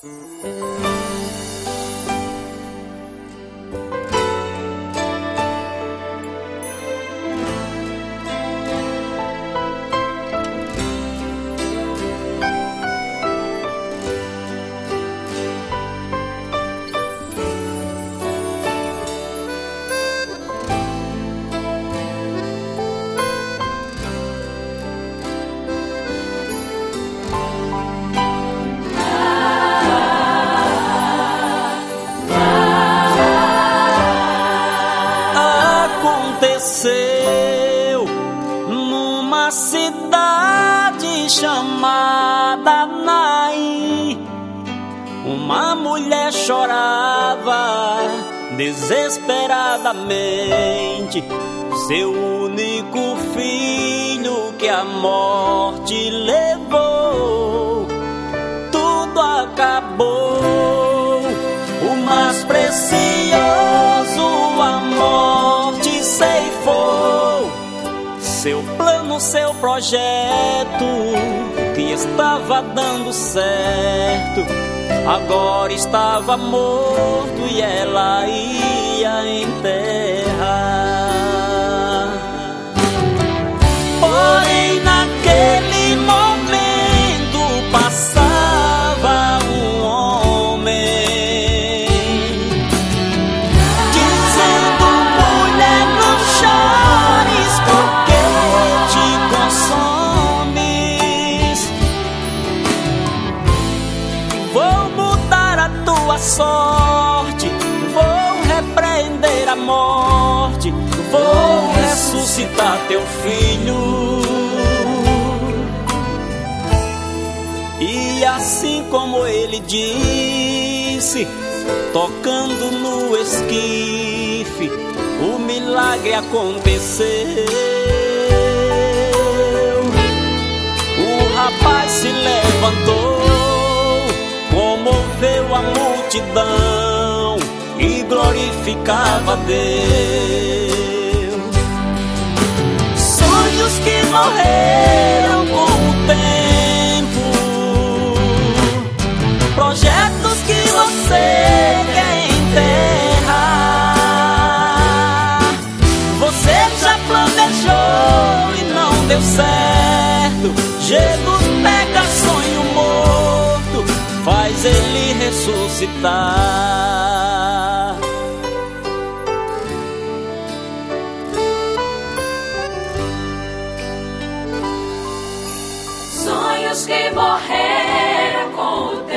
Aconteceu numa cidade chamada Naim. Uma mulher chorava desesperadamente, seu único filho que a morte levou. Tudo acabou, o mais precioso a morte ceifou. Seu plano, seu projeto que estava dando certo, agora estava morto e ela ia enterrar. Porém naquele momento passava um homem dizendo: mulher, não chores, porque te consomes. Vou mudar a tua sorte, vou repreender a morte, vou ressuscitar teu filho. E assim como ele disse, tocando no esquife, o milagre aconteceu. O rapaz se levantou, comoveu a multidão e glorificava Deus. Sonhos que morreram com o tempo, projetos que você quer enterrar, você já planejou e não deu certo. Jesus pega sonho morto, faz ele ressuscitar. Sonhos que morreram com o tempo,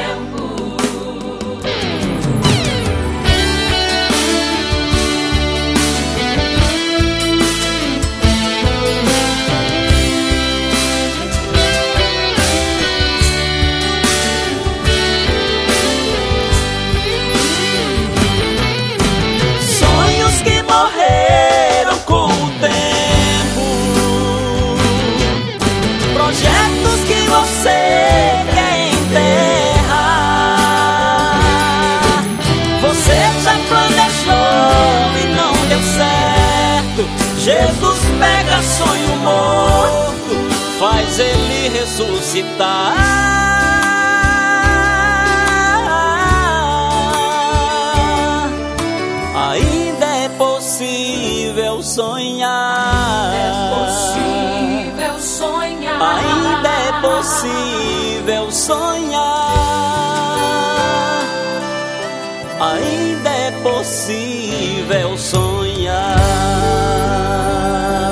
sonhos que morreram com o tempo, projetos que você quer enterrar, você já planejou e não deu certo. Jesus pega sonho morto, faz ele ressuscitar. Ainda é possível sonhar, é possível sonhar. ainda é possível sonhar, ainda é possível sonhar.